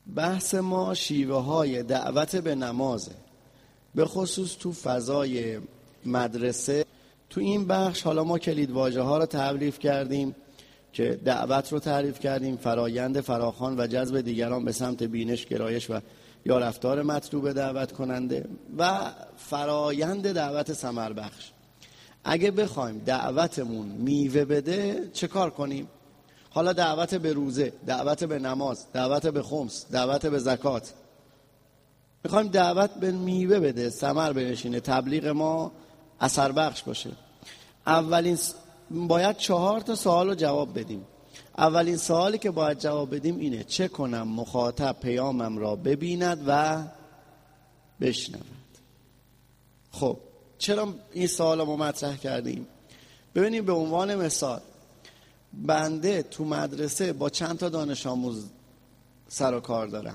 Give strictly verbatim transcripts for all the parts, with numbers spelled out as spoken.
بحث ما شیوه های دعوت به نمازه، به خصوص تو فضای مدرسه. تو این بخش حالا ما کلید واژه ها رو تعریف کردیم که دعوت رو تعریف کردیم، فرایند فراخوان و جذب دیگران به سمت بینش، گرایش و یا رفتار مطلوب دعوت کننده و فرایند دعوت ثمر بخش. اگه بخوایم دعوتمون میوه بده چه کار کنیم؟ حالا دعوت به روزه، دعوت به نماز، دعوت به خمس، دعوت به زکات، میخوایم دعوت به میوه بده، ثمر بنشینه، تبلیغ ما اثر بخش باشه. اولین باید چهار تا سوال رو جواب بدیم. اولین سوالی که باید جواب بدیم اینه: چه کنم مخاطب پیامم را ببیند و بشنود؟ خب چرا این سوال رو ما مطرح کردیم؟ ببینیم به عنوان مثال، بنده تو مدرسه با چند تا دانش آموز سر و کار دارم،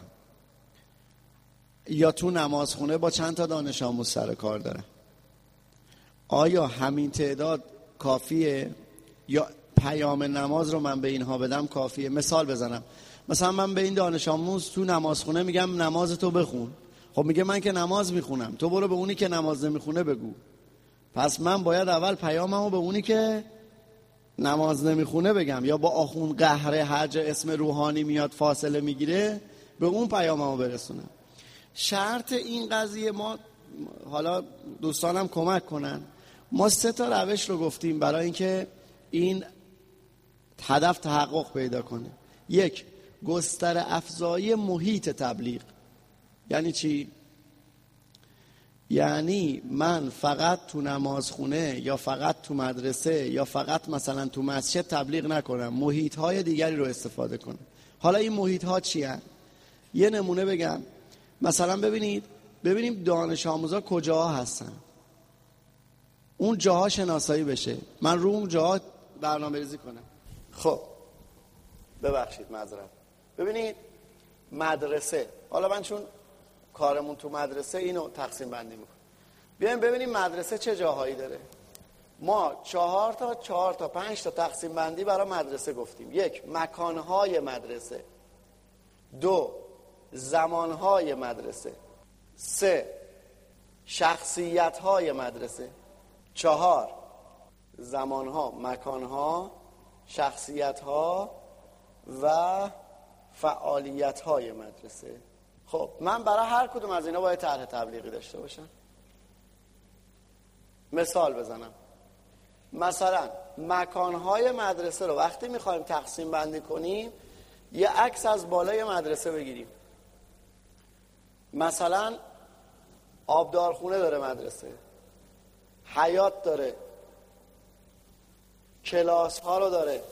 یا تو نمازخونه با چند تا دانش آموز سر و کار دارم. آیا همین تعداد کافیه یا پیام نماز رو من به اینها بدم کافیه؟ مثال بزنم، مثلا من به این دانش آموز تو نمازخونه میگم نماز تو بخون. خب میگه من که نماز میخونم، تو برو به اونی که نماز نمیخونه بگو. پس من باید اول پیاممو به اونی که نماز نمیخونه بگم، یا با آخون قهره هر جا اسم روحانی میاد فاصله میگیره به اون پیاممو برسونم. شرط این قضیه، ما حالا دوستانم کمک کنن، ما سه تا روش رو گفتیم برای اینکه این هدف تحقق پیدا کنه. یک، گستر افزایی محیط تبلیغ. یعنی چی؟ یعنی من فقط تو نمازخونه یا فقط تو مدرسه یا فقط مثلا تو مسجد تبلیغ نکنم، محیط های دیگری رو استفاده کنم. حالا این محیط ها چی هست؟ یه نمونه بگم. مثلا ببینید ببینیم دانش آموزا کجاها هستن، اون جاها شناسایی بشه، من رو اون جاها برنامه ریزی کنم. خب ببخشید معذرت. ببینید مدرسه، حالا من چون کارمون تو مدرسه اینو تقسیم بندی میکنم. بیایم ببینیم مدرسه چه جاهایی داره. ما چهار تا چهار تا پنج تا تقسیم بندی برای مدرسه گفتیم. یک، مکانهای مدرسه. دو، زمانهای مدرسه. سه، شخصیتهای مدرسه. چهار، زمانها، مکانها، شخصیتها و فعالیتهای مدرسه. خب من برای هر کدوم از اینا باید طرح تبلیغی داشته باشم. مثال بزنم. مثلا مکانهای مدرسه رو وقتی میخوایم تقسیم بندی کنیم، یه عکس از بالای مدرسه بگیریم. مثلا آبدارخونه داره مدرسه، حیاط داره، کلاس ها رو داره،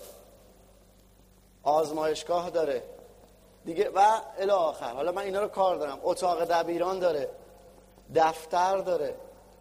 آزمایشگاه داره دیگه و الی آخر. حالا من اینا رو کار دارم. اتاق دبیران داره، دفتر داره،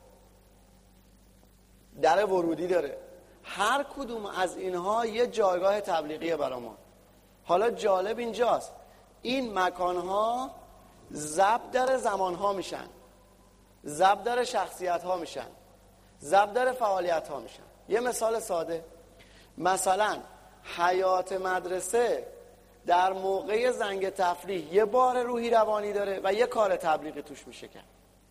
در ورودی داره. هر کدوم از اینها یه جایگاه تبلیغیه برای ما. حالا جالب اینجاست، این مکانها ضرب در زمانها میشن، ضرب در شخصیتها میشن، ضرب در فعالیتها میشن. یه مثال ساده، مثلا حیات مدرسه در موقع زنگ تفریح یه بار روحی روانی داره و یه کار تبلیغی توش میشه کرد.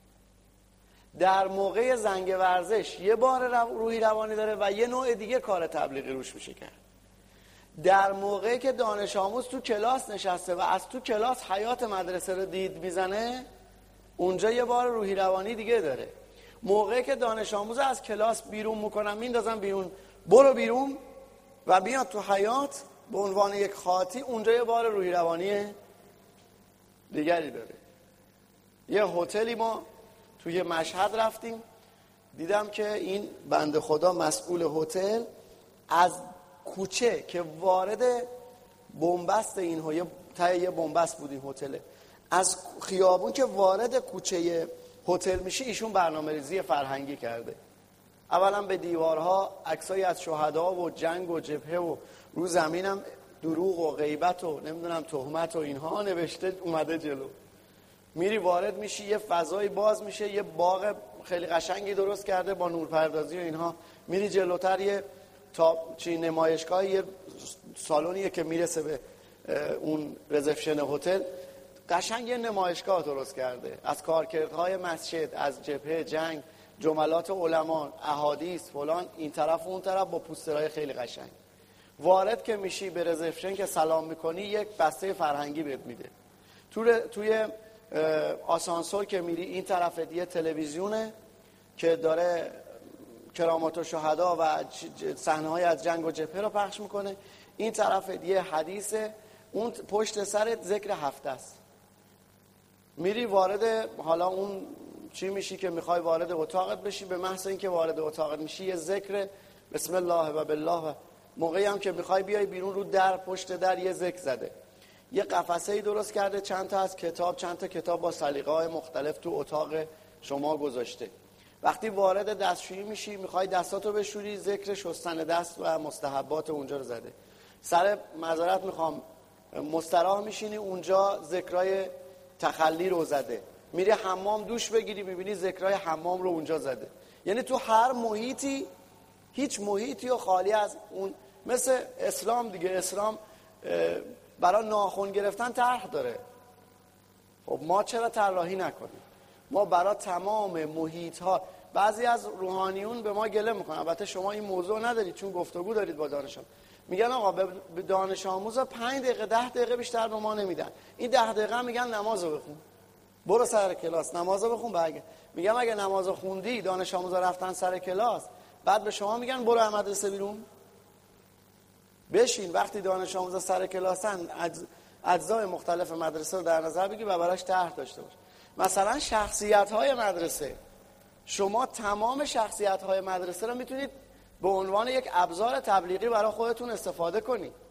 در موقع زنگ ورزش یه بار روحی روانی داره و یه نوع دیگه کار تبلیغی روش میشه کرد. در موقعی که دانش آموز تو کلاس نشسته و از تو کلاس حیات مدرسه رو دید میزنه، اونجا یه بار روحی روانی دیگه داره. موقعی که دانش آموز از کلاس بیرون میکنن، میندازن بیرون، برو بیرون و بیاد تو حیات به عنوان یک خاطی، اونجا یه بار روحی روانی دیگری داره. یه هتلی ما توی مشهد رفتیم، دیدم که این بنده خدا مسئول هتل از کوچه که وارد بنبست این یه ته یه بنبست بود این هتله، از خیابون که وارد کوچه هتل میشه ایشون برنامه‌ریزی فرهنگی کرده. اولا به دیوارها عکسایی از شهدا و جنگ و جبهه و رو زمینم دروغ و غیبت و نمیدونم تهمت و اینها نوشته اومده جلو. میری وارد میشی، یه فضای باز میشه، یه باغ خیلی قشنگی درست کرده با نورپردازی و اینها. میری جلوتر یه تا چی نمایشگاه، یه سالونیه که میرسه به اون رزپشن هتل. قشنگ یه نمایشگاه درست کرده از کارکردهای مسجد، از جبهه جنگ، جملات علما، احادیث فلان، این طرف و اون طرف با پوسترهای خیلی قشنگ. وارد که میشی به رزرپشن که سلام میکنی یک بسته فرهنگی بهت میده. تو توی آسانسور که میری این طرف یه تلویزیونه که داره کرامات الشهدا و صحنه‌های از جنگ و جبهه رو پخش میکنه، این طرف یه حدیثه، اون پشت سرت ذکر هفته است. میری وارد حالا اون چی میشی که میخوای وارد اتاقت بشی، به محض اینکه وارد اتاقت میشی یه ذکر بسم الله و بالله، موقعی هم که میخوای بیای بیرون رو در پشت در یه ذکر زده. یه قفسه‌ای درست کرده، چند تا از کتاب، چند تا کتاب با سلیقه‌های مختلف تو اتاق شما گذاشته. وقتی وارد دستشویی میشی میخوای دستاتو بشوری، ذکر شستن دست و مستحبات اونجا رو زده. سر معذرت میخوام مستراح میشینی، اونجا ذکرای تخلی رو زده. میری حمام دوش بگیری، میبینی ذکرای حمام رو اونجا زده. یعنی تو هر محیطی، هیچ محیطی و خالی از اون، مثل اسلام دیگه. اسلام برای ناخن گرفتن طرح داره. خب ما چرا طراحی نکنیم؟ ما برای تمام محیط ها، بعضی از روحانیون به ما گله میکنن، البته شما این موضوع ندارید چون گفتگو دارید با دانش آموز، میگن آقا به دانش آموز پنج دقیقه ده دقیقه بیشتر به ما نمیدن، این ده دقیقه میگن نمازو بخون، برو سر کلاس نمازو بخون برگرد. میگم اگه نمازو خوندی، دانش آموز رفتن سر کلاس، بعد به شما میگن برو از مدرسه بیرون بشین. وقتی دانش آموز سر کلاسن، اجزای مختلف مدرسه رو در نظر بگیر و براش طرح داشته باش. مثلا شخصیت‌های مدرسه، شما تمام شخصیت‌های مدرسه رو میتونید به عنوان یک ابزار تبلیغی برای خودتون استفاده کنید.